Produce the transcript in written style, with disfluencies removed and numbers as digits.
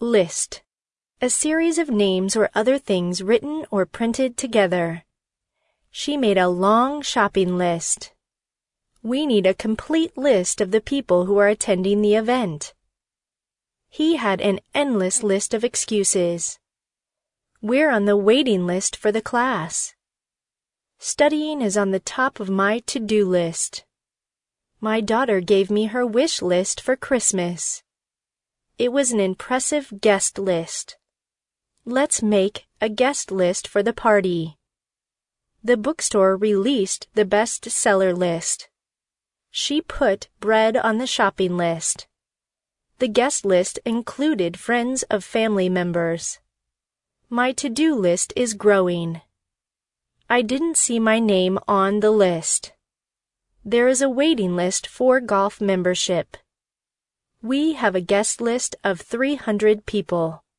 List. A series of names or other things written or printed together. She made a long shopping list. We need a complete list of the people who are attending the event. He had an endless list of excuses. We're on the waiting list for the class. Studying is on the top of my to-do list. My daughter gave me her wish list for Christmas. It was an impressive guest list. Let's make a guest list for the party. The bookstore released the bestseller list. She put bread on the shopping list. The guest list included friends of family members. My to-do list is growing. I didn't see my name on the list. There is a waiting list for golf membership. We have a guest list of 300 people.